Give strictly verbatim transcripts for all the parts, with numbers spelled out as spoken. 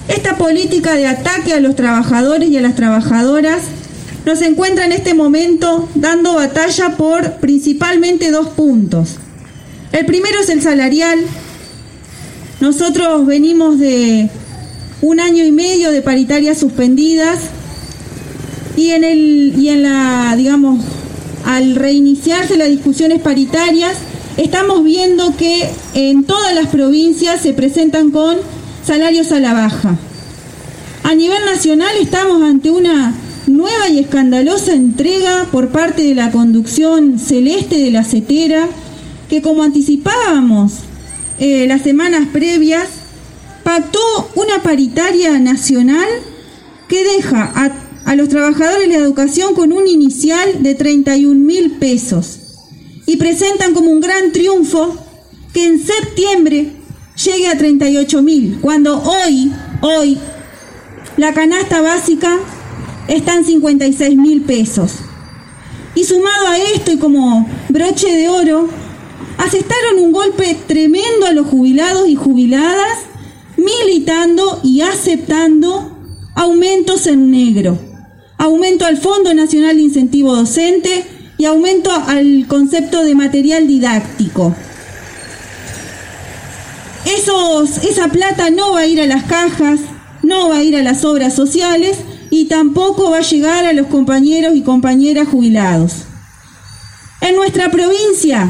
Esta política de ataque a los trabajadores y a las trabajadoras nos encuentra en este momento dando batalla por principalmente dos puntos. El primero es el salarial. Nosotros venimos de un año y medio de paritarias suspendidas y en el y en la, digamos, al reiniciarse las discusiones paritarias, estamos viendo que en todas las provincias se presentan con salarios a la baja. A nivel nacional estamos ante una nueva y escandalosa entrega por parte de la conducción celeste de la CETERA, que, como anticipábamos eh, las semanas previas, pactó una paritaria nacional que deja a, a los trabajadores de la educación con un inicial de treinta y un mil pesos y presentan como un gran triunfo que en septiembre llegue a treinta y ocho mil, cuando hoy, hoy, la canasta básica está en cincuenta y seis mil pesos. Y sumado a esto y como broche de oro, asestaron un golpe tremendo a los jubilados y jubiladas, militando y aceptando aumentos en negro, aumento al Fondo Nacional de Incentivo Docente y aumento al concepto de material didáctico. Esos, esa plata no va a ir a las cajas, no va a ir a las obras sociales y tampoco va a llegar a los compañeros y compañeras jubilados. En nuestra provincia,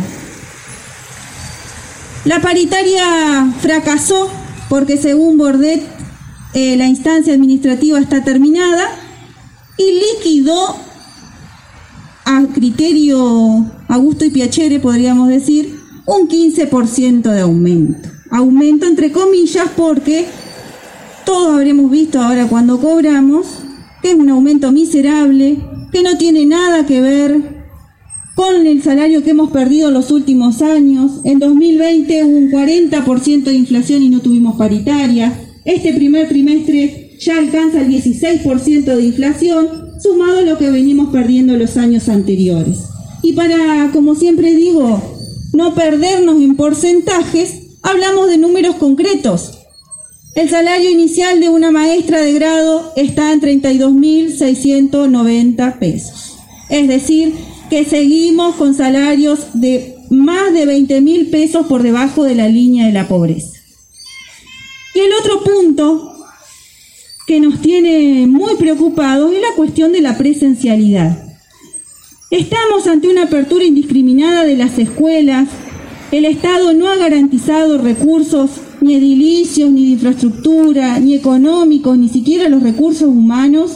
la paritaria fracasó porque, según Bordet, eh, la instancia administrativa está terminada y liquidó, a criterio Augusto y Piacere, podríamos decir, un quince por ciento de aumento. Aumento entre comillas porque todos habremos visto ahora cuando cobramos que es un aumento miserable, que no tiene nada que ver con el salario que hemos perdido en los últimos años. En dos mil veinte hubo un cuarenta por ciento de inflación y no tuvimos paritaria. Este primer trimestre ya alcanza el dieciséis por ciento de inflación, sumado a lo que venimos perdiendo los años anteriores. Y para, como siempre digo, no perdernos en porcentajes, hablamos de números concretos. El salario inicial de una maestra de grado está en treinta y dos mil seiscientos noventa pesos. Es decir, que seguimos con salarios de más de veinte mil pesos por debajo de la línea de la pobreza. Y el otro punto que nos tiene muy preocupados es la cuestión de la presencialidad. Estamos ante una apertura indiscriminada de las escuelas. El Estado no ha garantizado recursos ni edilicios, ni de infraestructura, ni económicos, ni siquiera los recursos humanos,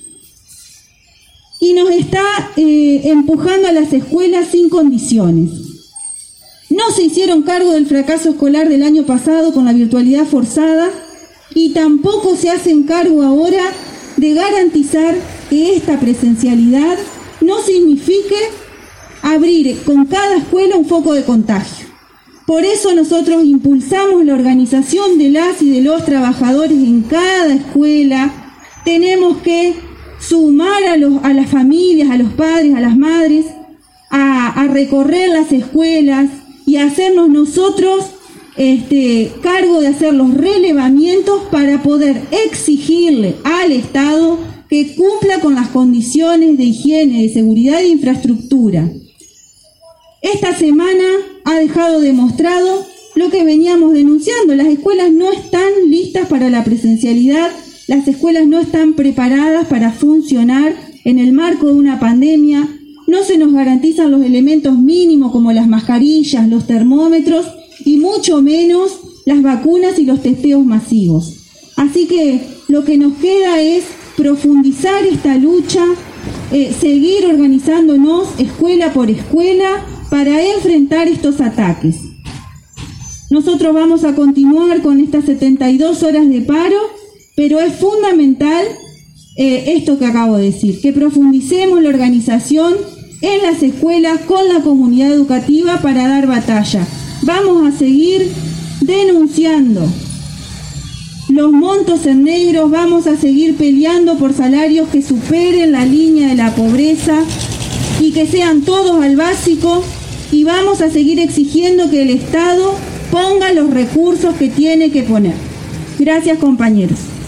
y nos está eh, empujando a las escuelas sin condiciones. No se hicieron cargo del fracaso escolar del año pasado con la virtualidad forzada, y tampoco se hacen cargo ahora de garantizar que esta presencialidad no signifique abrir con cada escuela un foco de contagio. Por eso nosotros impulsamos la organización de las y de los trabajadores en cada escuela. Tenemos que sumar a, los, a las familias, a los padres, a las madres, a, a recorrer las escuelas y hacernos nosotros este, cargo de hacer los relevamientos para poder exigirle al Estado que cumpla con las condiciones de higiene, de seguridad e infraestructura. Esta semana ha dejado demostrado lo que veníamos denunciando. Las escuelas no están listas para la presencialidad, las escuelas no están preparadas para funcionar en el marco de una pandemia, no se nos garantizan los elementos mínimos como las mascarillas, los termómetros y mucho menos las vacunas y los testeos masivos. Así que lo que nos queda es profundizar esta lucha, eh, seguir organizándonos escuela por escuela para enfrentar estos ataques. Nosotros vamos a continuar con estas setenta y dos horas de paro, pero es fundamental eh, esto que acabo de decir, que profundicemos la organización en las escuelas con la comunidad educativa para dar batalla. Vamos a seguir denunciando los montos en negros, vamos a seguir peleando por salarios que superen la línea de la pobreza y que sean todos al básico, y vamos a seguir exigiendo que el Estado ponga los recursos que tiene que poner. Gracias, compañeros.